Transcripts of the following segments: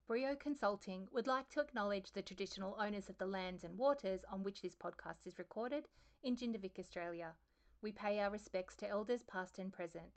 Brio Consulting would like to acknowledge the traditional owners of the lands and waters on which this podcast is recorded in Jindavick, Australia. We pay our respects to elders past and present.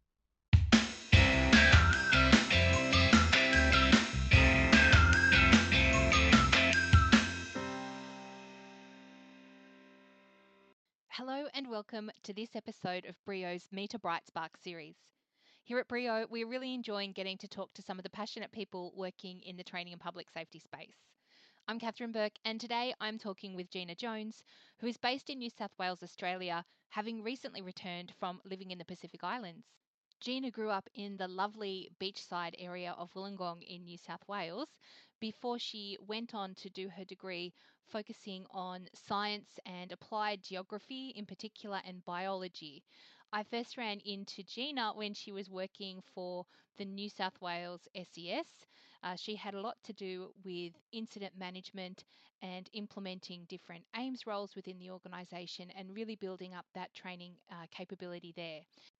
Hello and welcome to this episode of Brio's Meet a Bright Spark series. Here at Brio, we're really enjoying getting to talk to some of the passionate people working in the training and public safety space. I'm Catherine Burke, and today I'm talking with Gina Jones, who is based in New South Wales, Australia, having recently returned from living in the Pacific Islands. Gina grew up in the lovely beachside area of Wollongong in New South Wales before she went on to do her degree focusing on science and applied geography in particular and biology. I first ran into Gina when she was working for the New South Wales SES. She had a lot to do with incident management and implementing different AIMS roles within the organisation and really building up that training capability there.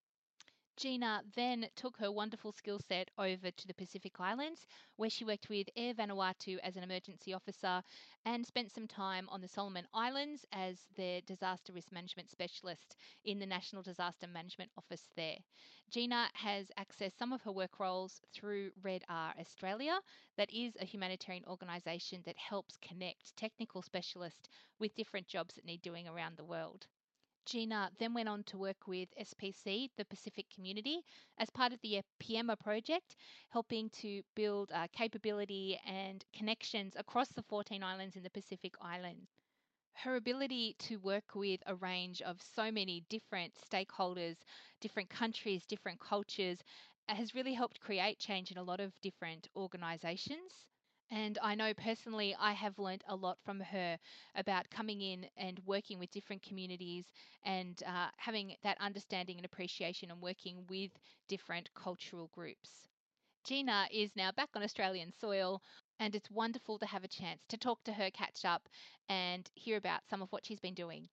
Gina then took her wonderful skill set over to the Pacific Islands, where she worked with Air Vanuatu as an emergency officer and spent some time on the Solomon Islands as their disaster risk management specialist in the National Disaster Management Office there. Gina has accessed some of her work roles through Red R Australia, that is a humanitarian organisation that helps connect technical specialists with different jobs that need doing around the world. Gina then went on to work with SPC, the Pacific Community, as part of the PMA project, helping to build capability and connections across the 14 islands in the Pacific Islands. Her ability to work with a range of so many different stakeholders, different countries, different cultures, has really helped create change in a lot of different organisations. And I know personally I have learnt a lot from her about coming in and working with different communities and having that understanding and appreciation and working with different cultural groups. Gina is now back on Australian soil, and it's wonderful to have a chance to talk to her, catch up, and hear about some of what she's been doing.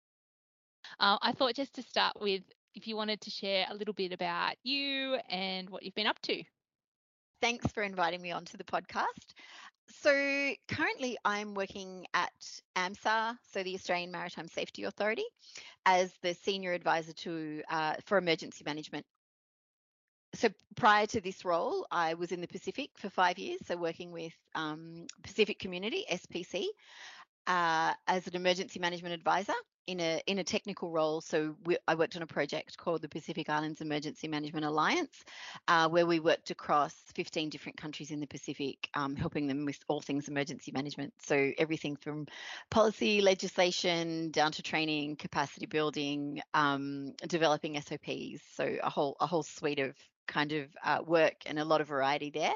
I thought just to start with, if you wanted to share a little bit about you and what you've been up to. Thanks for inviting me onto the podcast. So currently I'm working at AMSA, so the Australian Maritime Safety Authority, as the senior advisor for emergency management. So prior to this role, I was in the Pacific for 5 years, so working with Pacific Community, SPC, as an emergency management advisor in a technical role. So I worked on a project called the Pacific Islands Emergency Management Alliance, where we worked across 15 different countries in the Pacific, helping them with all things emergency management. So everything from policy, legislation, down to training, capacity building, developing SOPs. So a whole suite of kind of work and a lot of variety there.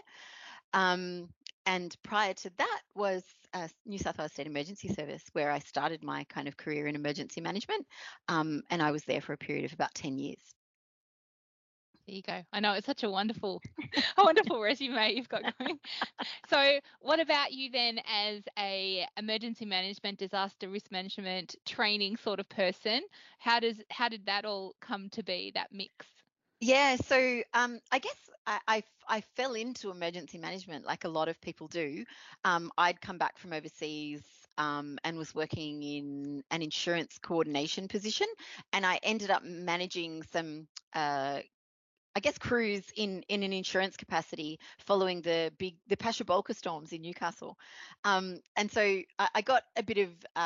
And prior to that was New South Wales State Emergency Service, where I started my kind of career in emergency management. And I was there for a period of about 10 years. There you go. I know it's such a wonderful resume you've got going. So what about you then as a emergency management, disaster risk management training sort of person? How did that all come to be, that mix? Yeah, so I guess I fell into emergency management like a lot of people do. I'd come back from overseas and was working in an insurance coordination position, and I ended up managing some I guess crews in an insurance capacity following the Pasha storms in Newcastle, and so I got a bit of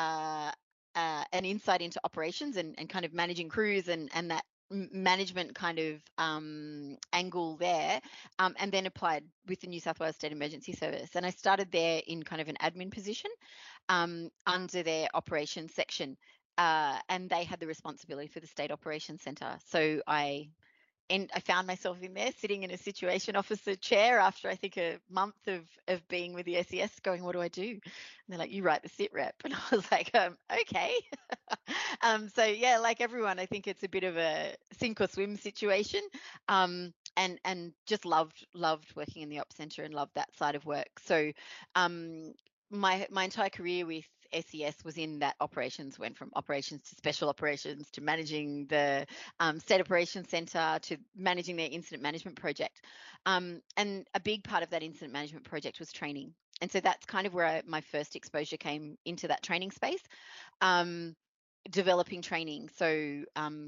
an insight into operations and kind of managing crews and that management kind of angle there, and then applied with the New South Wales State Emergency Service, and I started there in kind of an admin position under their operations section, and they had the responsibility for the State Operations Centre. So I found myself in there sitting in a situation officer chair after I think a month of being with the SES going, what do I do? And they're like, you write the sit rep. And I was like, okay. So yeah, like everyone, I think it's a bit of a sink or swim situation. And just loved working in the ops center and loved that side of work. So my entire career with SES was in that operations, went from operations to special operations to managing the state operations center to managing their incident management project. And a big part of that incident management project was training. And so that's kind of where my first exposure came into that training space, developing training. So,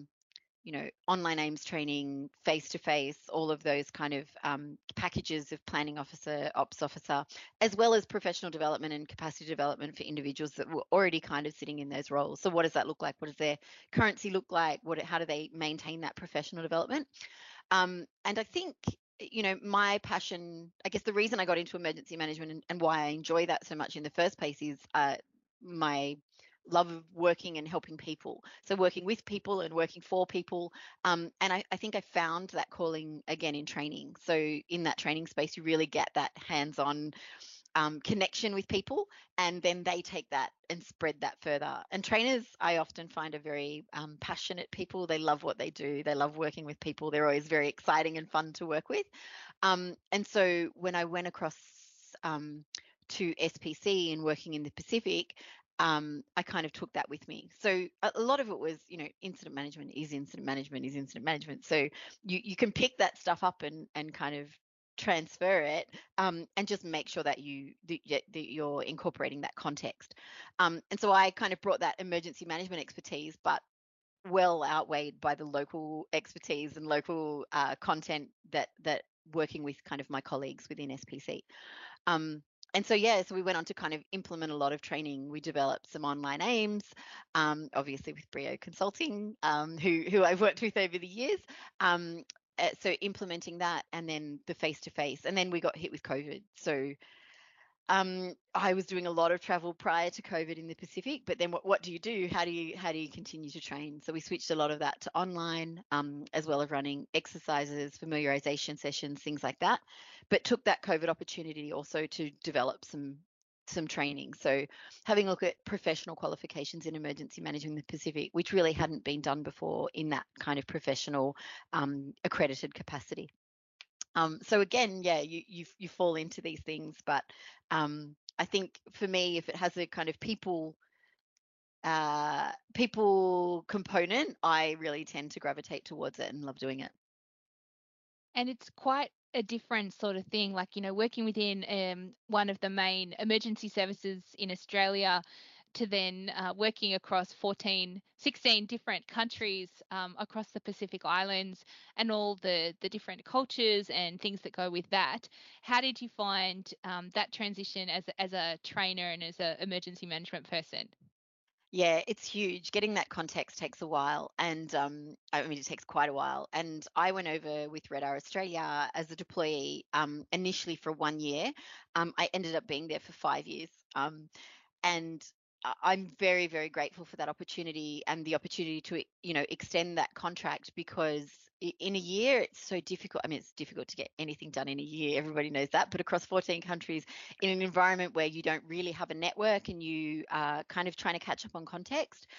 online AIMS training, face-to-face, all of those kind of packages of planning officer, ops officer, as well as professional development and capacity development for individuals that were already kind of sitting in those roles. So what does that look like? What does their currency look like? How do they maintain that professional development? And I think, my passion, I guess the reason I got into emergency management and why I enjoy that so much in the first place is my love of working and helping people. So working with people and working for people. And I think I found that calling again in training. So in that training space, you really get that hands-on connection with people, and then they take that and spread that further. And trainers, I often find, are very passionate people. They love what they do. They love working with people. They're always very exciting and fun to work with. And so when I went across to SPC and working in the Pacific, I kind of took that with me. So a lot of it was, incident management is incident management is incident management. So you can pick that stuff up and kind of transfer it, and just make sure that you're incorporating that context. And so I kind of brought that emergency management expertise, but well outweighed by the local expertise and local content that working with kind of my colleagues within SPC. And so, so we went on to kind of implement a lot of training. We developed some online AIMS, obviously with Brio Consulting, who I've worked with over the years. So implementing that, and then the face-to-face, and then we got hit with COVID. So I was doing a lot of travel prior to COVID in the Pacific, but then what do you do? How do you continue to train? So we switched a lot of that to online, as well as running exercises, familiarization sessions, things like that. But took that COVID opportunity also to develop some training. So having a look at professional qualifications in emergency management in the Pacific, which really hadn't been done before in that kind of professional accredited capacity. So again, you fall into these things, but I think for me, if it has a kind of people component, I really tend to gravitate towards it and love doing it. And it's quite a different sort of thing, like, working within one of the main emergency services in Australia to then working across 16 different countries across the Pacific Islands, and all the different cultures and things that go with that. How did you find that transition as a trainer and as an emergency management person? Yeah, it's huge. Getting that context takes a while, and it takes quite a while. And I went over with Redar Australia as a deployee, initially for 1 year. I ended up being there for 5 years, and I'm very, very grateful for that opportunity and the opportunity to, extend that contract, because in a year it's so difficult. I mean, it's difficult to get anything done in a year. Everybody knows that. But across 14 countries, in an environment where you don't really have a network and you are kind of trying to catch up on context,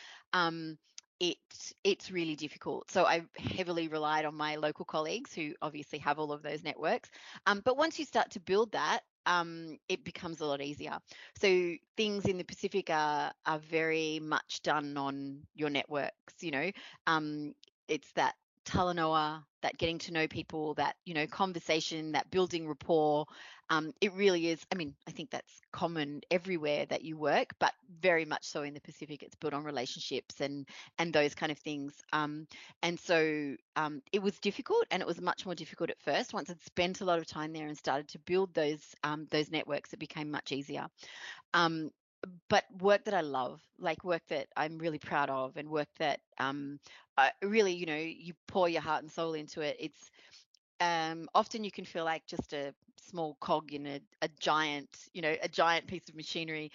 it's really difficult. So I heavily relied on my local colleagues who obviously have all of those networks. But once you start to build that, it becomes a lot easier. So things in the Pacific are very much done on your networks. It's that talanoa, that getting to know people, that conversation, that building rapport. It really is. I mean, I think that's common everywhere that you work, but very much so in the Pacific. It's built on relationships and those kind of things. And so it was difficult, and it was much more difficult at first. Once I'd spent a lot of time there and started to build those networks, it became much easier. But work that I love, like work that I'm really proud of, and work that really, you pour your heart and soul into it. It's often you can feel like just a small cog in a giant, a giant piece of machinery.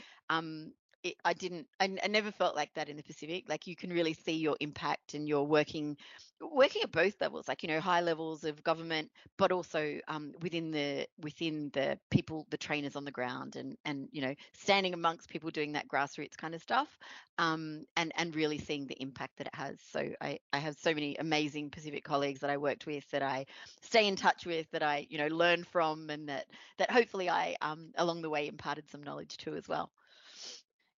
I never felt like that in the Pacific. Like, you can really see your impact, and you're working at both levels, like, high levels of government, but also within the people, the trainers on the ground, and standing amongst people doing that grassroots kind of stuff, and really seeing the impact that it has. So I have so many amazing Pacific colleagues that I worked with, that I stay in touch with, that I learn from, and that hopefully I along the way imparted some knowledge to as well.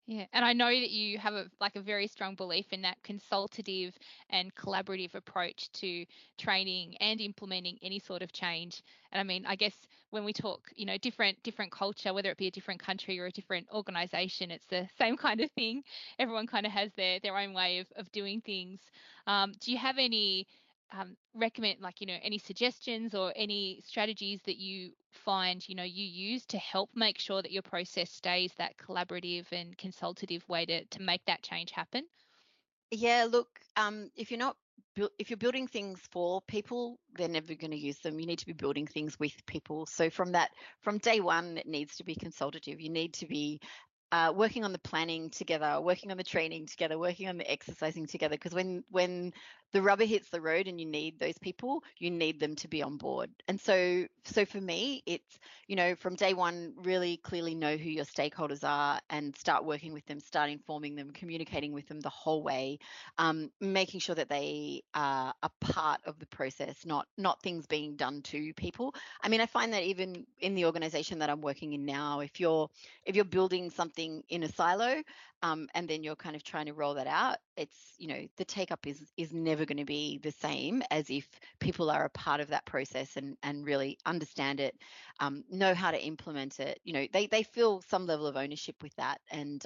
Yeah, and I know that you have a very strong belief in that consultative and collaborative approach to training and implementing any sort of change. And I mean, I guess when we talk, different culture, whether it be a different country or a different organization, it's the same kind of thing. Everyone kind of has their own way of doing things. Do you have any recommend, any suggestions or any strategies that you find you use to help make sure that your process stays that collaborative and consultative way to make that change happen? Yeah, look, if you're not if you're building things for people, they're never going to use them. You need to be building things with people. So from day one, it needs to be consultative. You need to be working on the planning together, working on the training together, working on the exercising together. Because when the rubber hits the road and you need those people, you need them to be on board. And so for me, it's from day one, really clearly know who your stakeholders are and start working with them, start informing them, communicating with them the whole way, making sure that they are a part of the process, not things being done to people. I mean, I find that even in the organization that I'm working in now, if you're building something in a silo, and then you're kind of trying to roll that out, it's the take up is never going to be the same as if people are a part of that process and really understand it, know how to implement it. They feel some level of ownership with that, and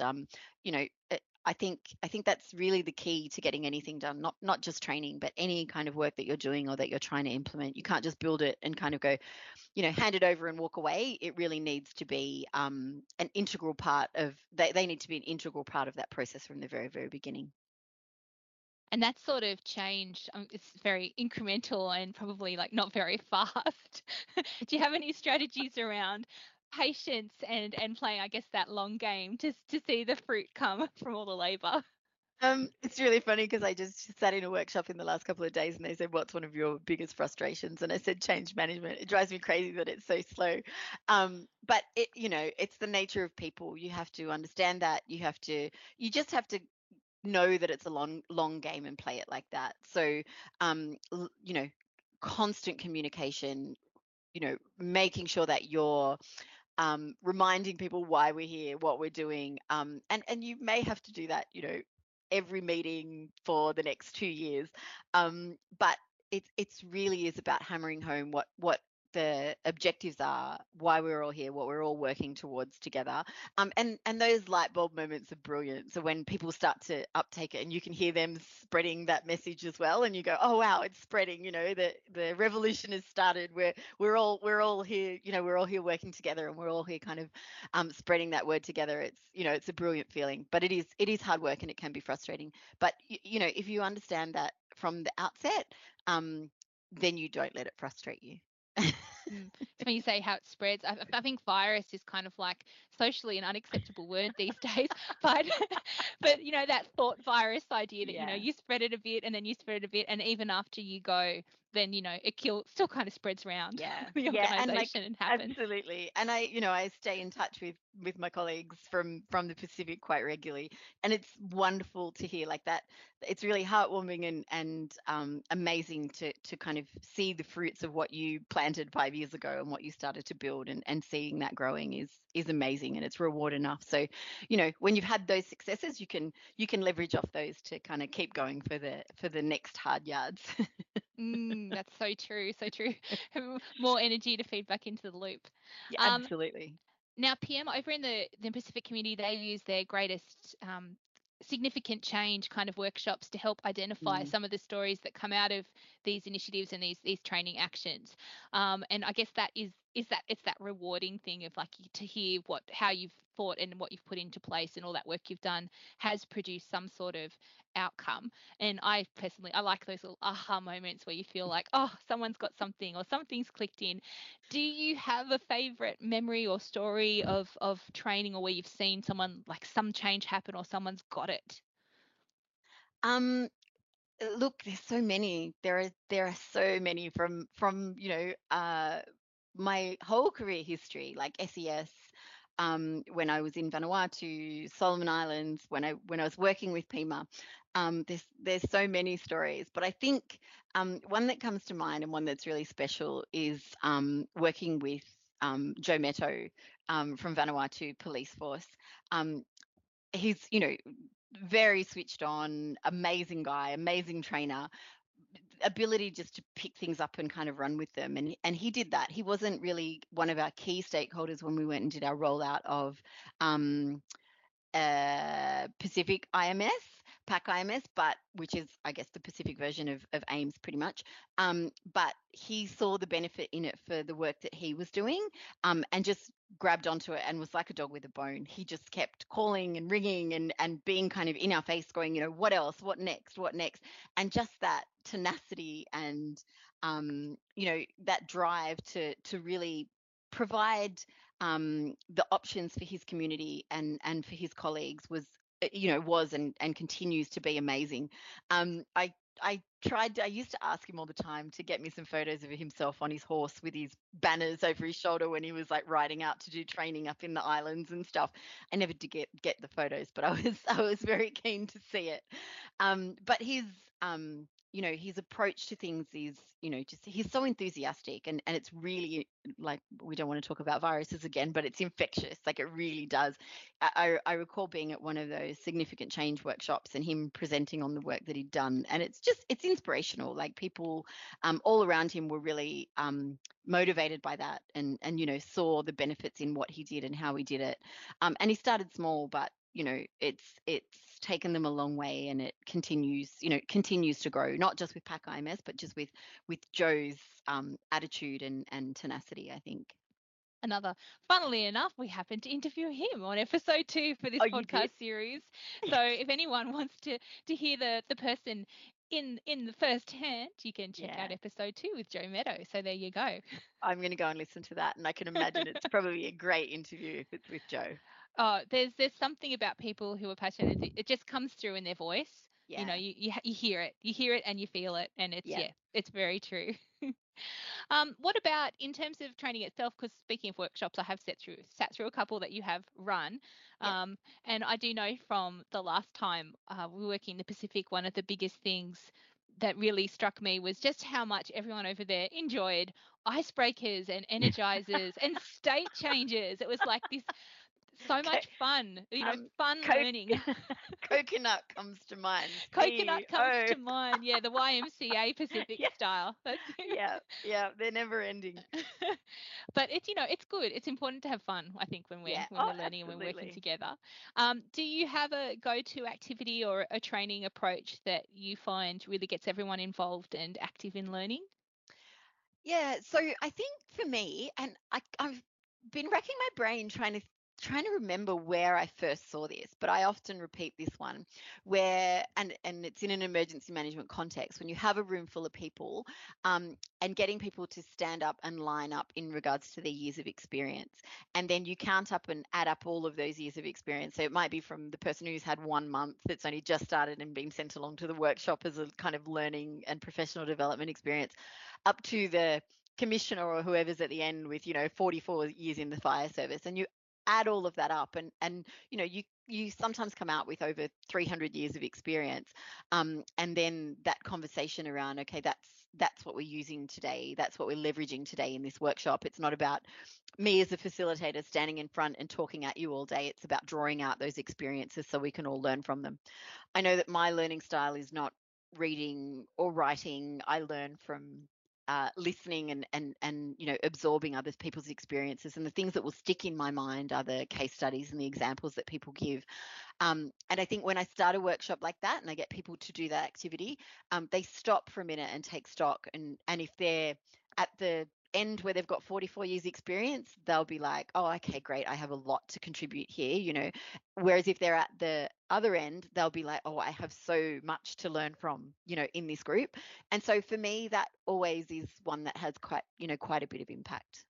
I think that's really the key to getting anything done. Not just training, but any kind of work that you're doing or that you're trying to implement. You can't just build it and kind of go, hand it over and walk away. It really needs to be an integral part of. They need to be an integral part of that process from the very, very beginning. And that sort of change, it's very incremental and probably not very fast. Do you have any strategies around patience and playing, I guess, that long game to see the fruit come from all the labor? It's really funny because I just sat in a workshop in the last couple of days and they said, "What's one of your biggest frustrations?" And I said, "Change management." It drives me crazy that it's so slow. But it's the nature of people. You have to understand that. You just have to know that it's a long game and play it like that. So, constant communication, making sure that you're reminding people why we're here, what we're doing, and you may have to do that, every meeting for the next 2 years, but it's really is about hammering home what the objectives are, why we're all here, what we're all working towards together, and those light bulb moments of brilliance. So when people start to uptake it, and you can hear them spreading that message as well, and you go, "Oh wow, it's spreading! The revolution has started. We're all here. We're all here working together, and we're all here kind of spreading that word together." It's a brilliant feeling, but it is hard work and it can be frustrating. But if you understand that from the outset, then you don't let it frustrate you. It's when you say how it spreads. I think virus is kind of like socially an unacceptable word these days, but but that thought virus idea that Yeah. you spread it a bit and then you spread it a bit, and even after you go, then it still kind of spreads around Yeah, the yeah, and organization and happens. absolutely. And I stay in touch with my colleagues from the Pacific quite regularly, and it's wonderful to hear like that. It's really heartwarming and amazing to kind of see the fruits of what you planted 5 years ago and what you started to build, and seeing that growing is amazing, and it's reward enough. So, when you've had those successes, you can leverage off those to kind of keep going for the next hard yards. That's so true, so true. More energy to feed back into the loop. Yeah, Um, absolutely. Now, PM over in the Pacific community, they use their greatest significant change kind of workshops to help identify Mm. some of the stories that come out of these initiatives and these training actions. And I guess that is that it's that rewarding thing of to hear how you've thought and what you've put into place and all that work you've done has produced some sort of outcome. And I personally, I like those little aha moments where you feel like, oh, someone's got something or something's clicked in. Do you have a favorite memory or story of training, or where you've seen someone some change happen or someone's got it? Um, Look, there's so many. There are so many from my whole career history, like SES, when I was in Vanuatu, Solomon Islands, when I was working with Pima. There's so many stories, but I think one that comes to mind and one that's really special is working with Joe Metto from Vanuatu Police Force. Um, he's, you know, very switched on, amazing guy, amazing trainer, ability just to pick things up and kind of run with them. And he did that. He wasn't really one of our key stakeholders when we went and did our rollout of Pacific IMS, PAC IMS, but which is, I guess, the Pacific version of AIMS pretty much. But he saw the benefit in it for the work that he was doing, and just grabbed onto it and was like a dog with a bone. He just kept calling and ringing and being kind of in our face going, you know, what else, what next, what next? And just that tenacity and, you know, that drive to really provide the options for his community and for his colleagues was, you know, was and continues to be amazing. I used to ask him all the time to get me some photos of himself on his horse with his banners over his shoulder when he was like riding out to do training up in the islands and stuff. I never did get the photos, but I was very keen to see it. But his you know, his approach to things is, you know, just he's so enthusiastic, and it's really, like, we don't want to talk about viruses again, but it's infectious. Like, it really does. I recall being at one of those significant change workshops and him presenting on the work that he'd done, and it's inspirational. Like, people all around him were really motivated by that, and you know, saw the benefits in what he did and how he did it. And he started small, but you know, it's taken them a long way, and it continues, you know, continues to grow, not just with PAC IMS, but just with Joe's attitude and tenacity, I think. Funnily enough, we happened to interview him on episode 2 for this podcast series. So if anyone wants to hear the person in the first hand, you can check out episode 2 with Joe Meadow. So there you go. I'm going to go and listen to that, and I can imagine it's probably a great interview if it's with Joe. Oh, there's something about people who are passionate. It just comes through in their voice. You know, you hear it and you feel it, and it's very true. What about in terms of training itself? Because speaking of workshops, I have sat through a couple that you have run, and I do know from the last time we were working in the Pacific, one of the biggest things that really struck me was just how much everyone over there enjoyed icebreakers and energizers and state changes. It was like this. So much fun, you know, fun learning. Coconut comes to mind. Coconut comes to mind. Yeah, the YMCA Pacific style. Yeah, they're never ending. But it's, you know, it's good. It's important to have fun, I think, when we're learning and we're working together. Do you have a go-to activity or a training approach that you find really gets everyone involved and active in learning? Yeah, so I think for me, and I've been racking my brain trying to remember where I first saw this, but I often repeat this one where, and it's in an emergency management context, when you have a room full of people, and getting people to stand up and line up in regards to their years of experience. And then you count up and add up all of those years of experience. So it might be from the person who's had 1 month that's only just started and been sent along to the workshop as a kind of learning and professional development experience, up to the commissioner or whoever's at the end with, you know, 44 years in the fire service. And you add all of that up, and you know, you sometimes come out with over 300 years of experience, and then that conversation around, okay, that's what we're using today, that's what we're leveraging today in this workshop. It's not about me as a facilitator standing in front and talking at you all day. It's about drawing out those experiences so we can all learn from them. I know that my learning style is not reading or writing. I learn from listening and you know, absorbing other people's experiences, and the things that will stick in my mind are the case studies and the examples that people give. And I think when I start a workshop like that and I get people to do that activity, they stop for a minute and take stock, and if they're at the end where they've got 44 years experience, they'll be like, oh, okay, great, I have a lot to contribute here, you know. Whereas if they're at the other end, they'll be like, oh, I have so much to learn from, you know, in this group. And so for me, that always is one that has quite a bit of impact.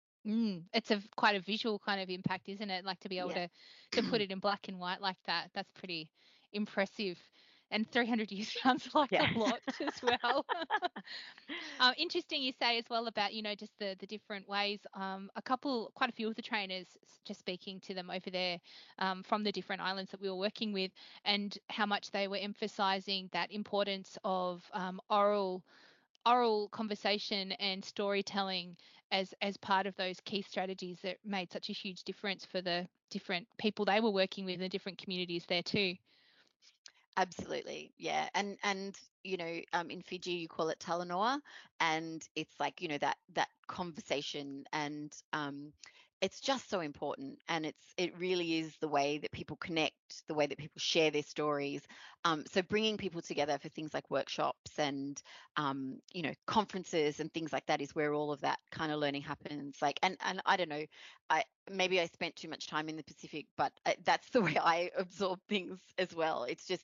It's quite a visual kind of impact, isn't it? Like, to be able to put it in black and white like that, that's pretty impressive. And 300 years sounds like a lot as well. Interesting you say as well about, you know, just the different ways. Quite a few of the trainers, just speaking to them over there from the different islands that we were working with, and how much they were emphasizing that importance of oral conversation and storytelling, as part of those key strategies that made such a huge difference for the different people they were working with in the different communities there too. Absolutely, yeah, and in Fiji you call it talanoa, and it's like that conversation, and it's just so important, and it really is the way that people connect, the way that people share their stories. So bringing people together for things like workshops and conferences and things like that is where all of that kind of learning happens. Like, and I don't know, maybe I spent too much time in the Pacific, but that's the way I absorb things as well. It's just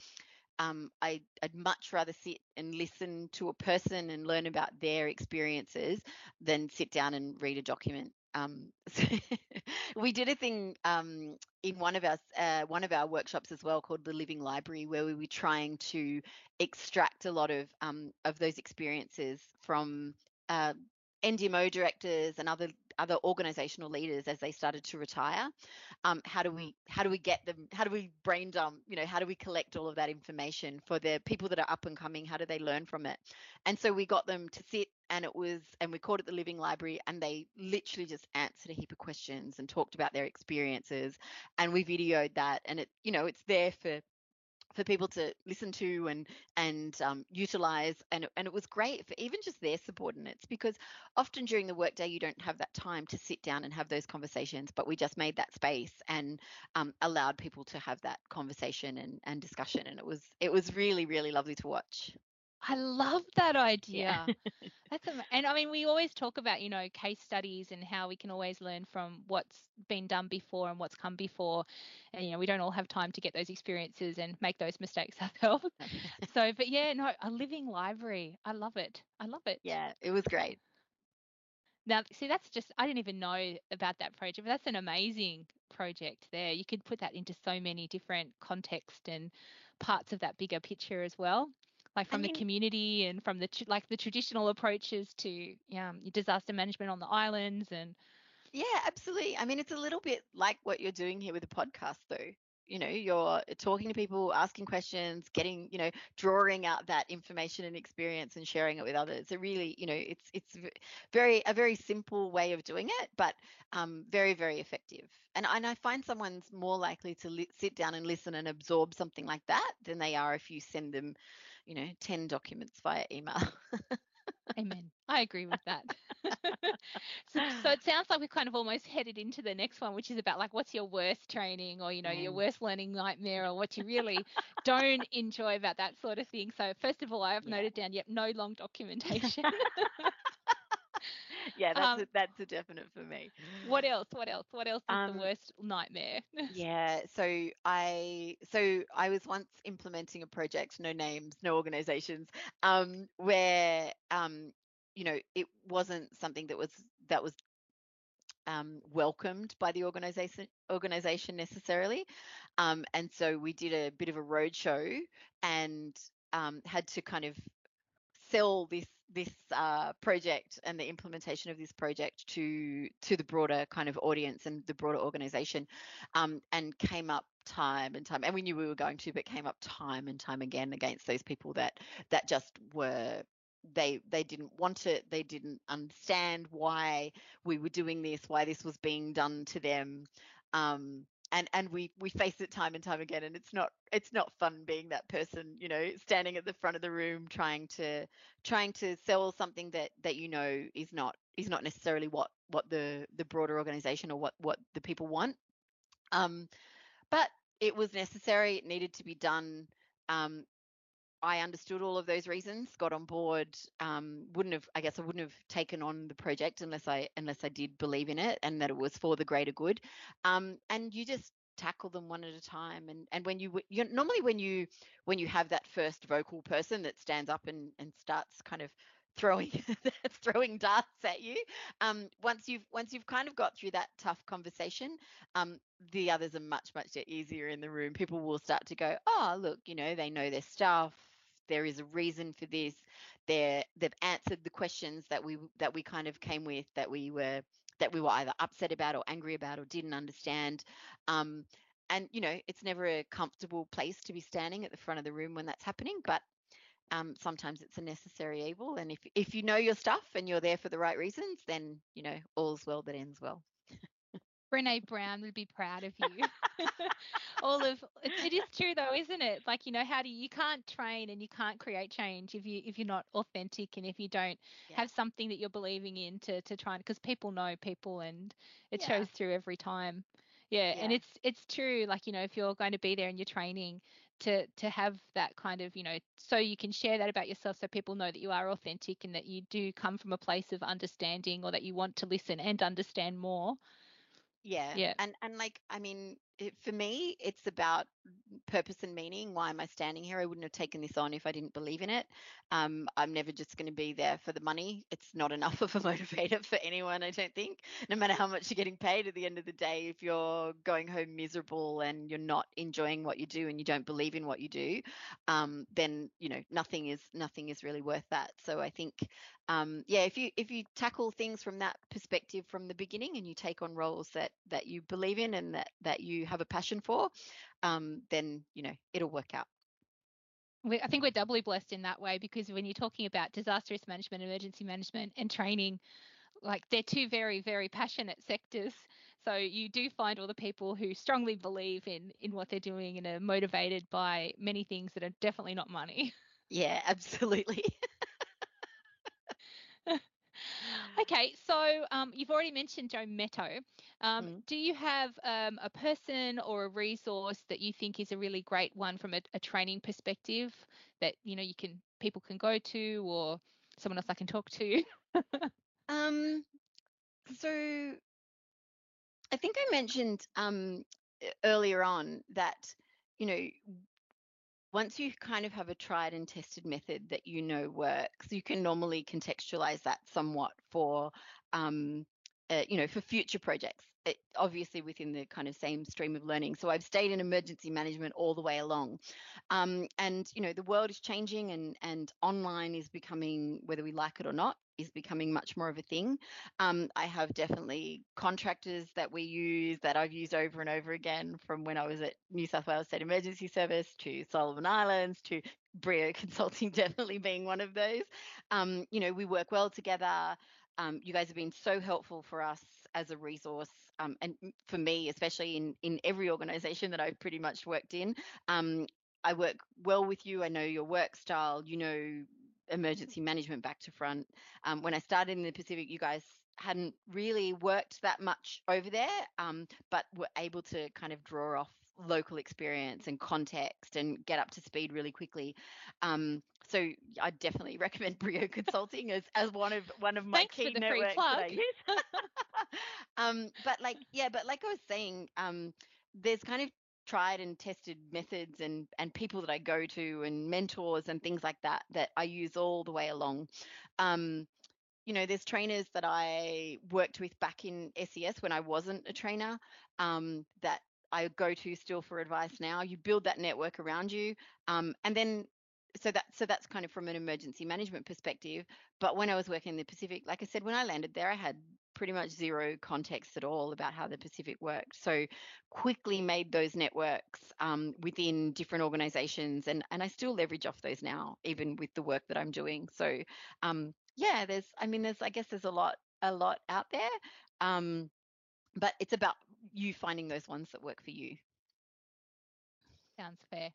I'd much rather sit and listen to a person and learn about their experiences than sit down and read a document. So we did a thing in one of our workshops as well, called the Living Library, where we were trying to extract a lot of those experiences from uh, NDMO directors and other organizational leaders as they started to retire. How do we get them? How do we brain dump? How do we collect all of that information for the people that are up and coming? How do they learn from it? And so we got them to sit, and we called it the Living Library, and they literally just answered a heap of questions and talked about their experiences, and we videoed that, and it's there for people to listen to and utilize, and it was great for even just their subordinates, because often during the workday you don't have that time to sit down and have those conversations, but we just made that space and allowed people to have that conversation and discussion, and it was really, really lovely to watch. I love that Yeah. idea. And I mean, we always talk about, case studies and how we can always learn from what's been done before and what's come before. And, we don't all have time to get those experiences and make those mistakes ourselves. So, but yeah, no, a living library. I love it. I love it. Yeah, it was great. Now, see, I didn't even know about that project, but that's an amazing project there. You could put that into so many different contexts and parts of that bigger picture as well, like I from the mean, community and from the traditional approaches to disaster management on the islands. And yeah, absolutely. I mean, it's a little bit like what you're doing here with the podcast, though. You're talking to people, asking questions, getting, drawing out that information and experience and sharing it with others. It really, a very simple way of doing it, but very, very effective. And I find someone's more likely to sit down and listen and absorb something like that than they are if you send them, 10 documents via email. amen. I agree with that. So it sounds like we've kind of almost headed into the next one, which is about like what's your worst training, or your worst learning nightmare, or what you really don't enjoy about that sort of thing. So first of all, I have noted down, no long documentation. Yeah, that's a definite for me. What else? What else is the worst nightmare? Yeah, so I was once implementing a project, no names, no organizations, where it wasn't something that was welcomed by the organization necessarily. And so we did a bit of a roadshow and had to kind of sell this project and the implementation of this project to the broader kind of audience and the broader organization, and came up time and time, and we knew we were going to, but came up time and time again against those people that just were, they didn't want it, they didn't understand why we were doing this, why this was being done to them. And we face it time and time again, and it's not fun being that person, standing at the front of the room trying to sell something that is not necessarily what the broader organization or what the people want. But it was necessary, it needed to be done. I understood all of those reasons, got on board. I wouldn't have taken on the project unless I did believe in it and that it was for the greater good. And you just tackle them one at a time. And when you normally when you have that first vocal person that stands up and starts kind of throwing throwing darts at you, once you've kind of got through that tough conversation, the others are much easier in the room. People will start to go, oh look, they know their stuff, there is a reason for this, they've answered the questions that we kind of came with, that we were either upset about or angry about or didn't understand. And it's never a comfortable place to be standing at the front of the room when that's happening, but sometimes it's a necessary evil. And if you know your stuff and you're there for the right reasons, then, all's well that ends well. Brene Brown would be proud of you. It is true though, isn't it? Like, how do you can't train and you can't create change if you're not authentic, and if you don't have something that you're believing in to try and, because people know people, and it shows through every time. Yeah. And it's true, like, if you're going to be there and you're training to have that kind of, so you can share that about yourself, so people know that you are authentic and that you do come from a place of understanding, or that you want to listen and understand more. Yeah. And like, I mean, for me, it's about purpose and meaning. Why am I standing here? I wouldn't have taken this on if I didn't believe in it. I'm never just going to be there for the money. It's not enough of a motivator for anyone, I don't think. No matter how much you're getting paid, at the end of the day, if you're going home miserable and you're not enjoying what you do and you don't believe in what you do, then nothing is really worth that. So I think, if you tackle things from that perspective from the beginning, and you take on roles that you believe in and that you have a passion for, then it'll work out. I think we're doubly blessed in that way, because when you're talking about disaster risk management, emergency management, and training, like, they're two very, very passionate sectors. So you do find all the people who strongly believe in what they're doing and are motivated by many things that are definitely not money. Yeah, absolutely. Okay, so you've already mentioned Joe Metto. Do you have a person or a resource that you think is a really great one from a training perspective that people can go to, or someone else I can talk to? So I think I mentioned earlier on that, once you kind of have a tried and tested method that works, you can normally contextualize that somewhat for for future projects. Obviously within the kind of same stream of learning. So I've stayed in emergency management all the way along. And the world is changing, and online is becoming, whether we like it or not, is becoming much more of a thing. I have definitely contractors that we use, that I've used over and over again, from when I was at New South Wales State Emergency Service to Solomon Islands to Brio Consulting, definitely being one of those. We work well together. You guys have been so helpful for us as a resource, and for me, especially in every organization that I've pretty much worked in. I work well with you. I know your work style, emergency management back to front. When I started in the Pacific, you guys hadn't really worked that much over there, but were able to kind of draw off local experience and context and get up to speed really quickly. So I definitely recommend Brio Consulting as one of my Thanks key for the free networks plug. that I use. But like I was saying, there's kind of tried and tested methods and people that I go to, and mentors and things like that I use all the way along. There's trainers that I worked with back in SES when I wasn't a trainer, that I go to still for advice now. You build that network around you, and then so that's kind of from an emergency management perspective. But when I was working in the Pacific, like I said, when I landed there, I had pretty much zero context at all about how the Pacific worked. So quickly made those networks within different organizations, and I still leverage off those now, even with the work that I'm doing. So there's I guess there's a lot out there, but it's about you finding those ones that work for you. Sounds fair.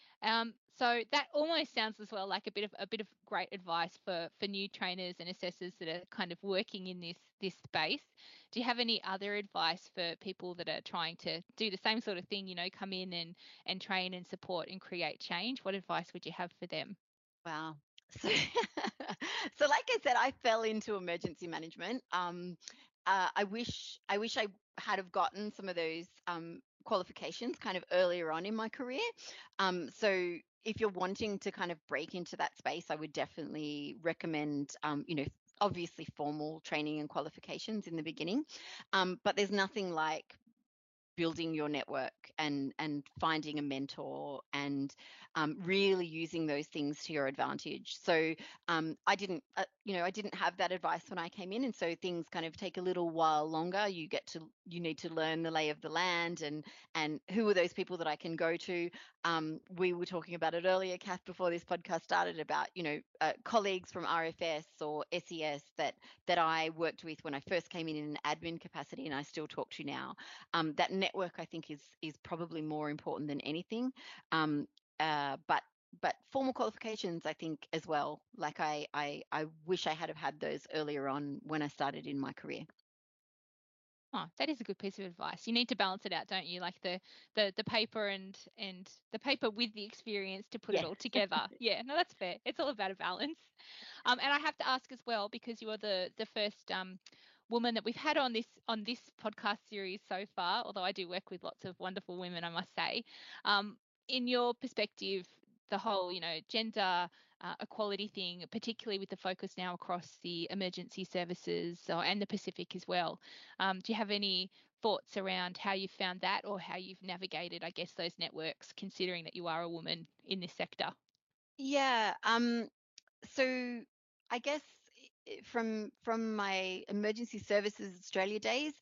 So that almost sounds as well like a bit of great advice for new trainers and assessors that are kind of working in this space. Do you have any other advice for people that are trying to do the same sort of thing, come in and train and support and create change? What advice would you have for them? Wow. So, so like I said, I fell into emergency management. I wish I had have gotten some of those qualifications kind of earlier on in my career. So if you're wanting to kind of break into that space, I would definitely recommend, obviously formal training and qualifications in the beginning. But there's nothing like building your network and finding a mentor and really using those things to your advantage. So I didn't have that advice when I came in, and so things kind of take a little while longer. You need to learn the lay of the land and who are those people that I can go to. We were talking about it earlier, Kath, before this podcast started, about colleagues from RFS or SES that I worked with when I first came in an admin capacity, and I still talk to now. That network, I think, is probably more important than anything. But formal qualifications, I think, as well. Like I wish I had have had those earlier on when I started in my career. Oh, that is a good piece of advice. You need to balance it out, don't you? Like the paper and the paper with the experience to put it all together. Yeah, no, that's fair. It's all about a balance. And I have to ask as well, because you are the first woman that we've had on this podcast series so far, although I do work with lots of wonderful women, I must say. In your perspective, the whole, gender equality thing, particularly with the focus now across the emergency services and the Pacific as well. Do you have any thoughts around how you found that, or how you've navigated, I guess, those networks, considering that you are a woman in this sector? Yeah. So I guess from my emergency services Australia days,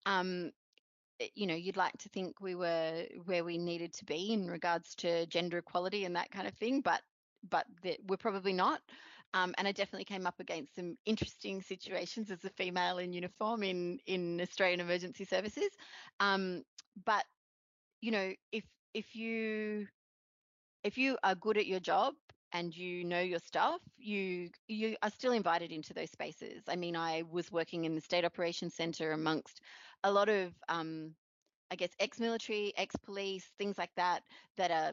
you'd like to think we were where we needed to be in regards to gender equality and that kind of thing, but we're probably not. And I definitely came up against some interesting situations as a female in uniform in Australian emergency services. But if you are good at your job and you know your stuff, you are still invited into those spaces. I mean, I was working in the State Operations Centre amongst a lot of I guess ex-military, ex-police, things like that are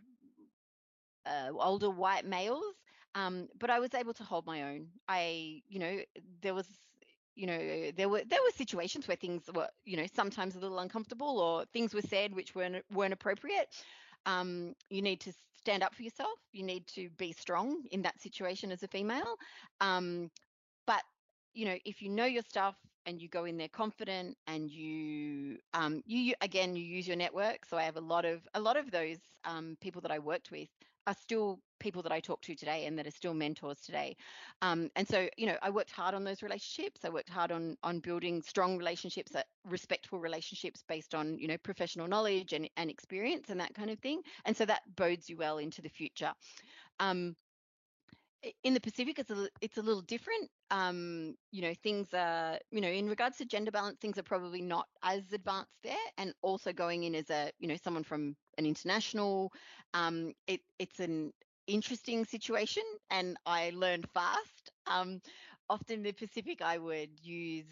older white males. But I was able to hold my own. There was there were situations where things were sometimes a little uncomfortable, or things were said which weren't appropriate. You need to stand up for yourself. You need to be strong in that situation as a female. But if you know your stuff and you go in there confident, and you use your network. So I have a lot of those people that I worked with are still people that I talk to today and that are still mentors today. And so I worked hard on those relationships. I worked hard on building strong relationships, respectful relationships based on professional knowledge and experience and that kind of thing. And so that bodes you well into the future. In the Pacific, it's a little different. Things are, in regards to gender balance, things are probably not as advanced there. And also going in as someone from an international, it's an interesting situation, and I learned fast. Often the Pacific, I would use,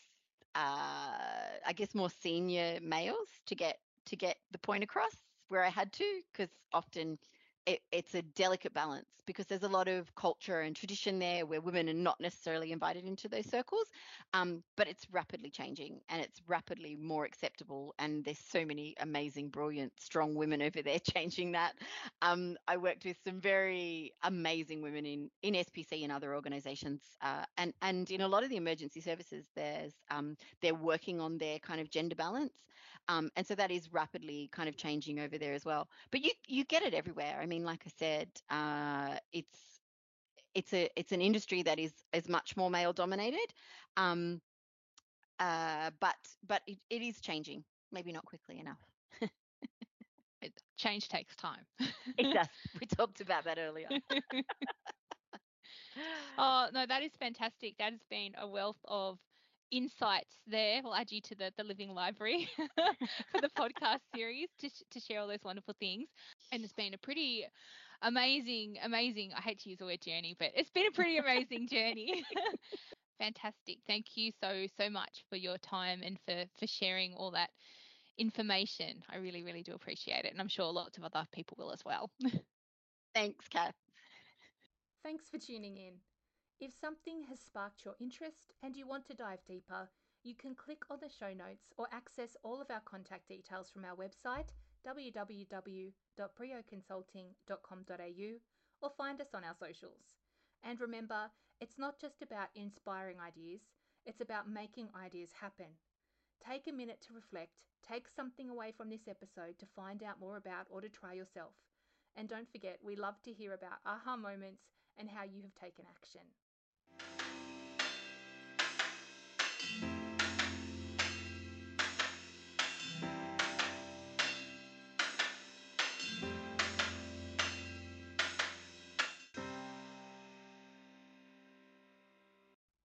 I guess, more senior males to get the point across where I had to, because often it's a delicate balance, because there's a lot of culture and tradition there where women are not necessarily invited into those circles. But it's rapidly changing, and it's rapidly more acceptable, and there's so many amazing, brilliant, strong women over there changing that. I worked with some very amazing women in SPC and other organizations, and in a lot of the emergency services, they're working on their kind of gender balance. And so that is rapidly kind of changing over there as well. But you get it everywhere. I mean, like I said, it's an industry that is much more male dominated. But it is changing, maybe not quickly enough. Change takes time. It does. We talked about that earlier. Oh, no, that is fantastic. That has been a wealth of insights there. We'll add you to the living library for the podcast series to share all those wonderful things. And it's been a pretty amazing, I hate to use the word journey, but it's been a pretty amazing journey. Fantastic. Thank you so much for your time and for sharing all that information. I really, really do appreciate it. And I'm sure lots of other people will as well. Thanks, Kath. Thanks for tuning in. If something has sparked your interest and you want to dive deeper, you can click on the show notes or access all of our contact details from our website, www.brioconsulting.com.au, or find us on our socials. And remember, it's not just about inspiring ideas, it's about making ideas happen. Take a minute to reflect, take something away from this episode to find out more about or to try yourself. And don't forget, we love to hear about aha moments and how you have taken action.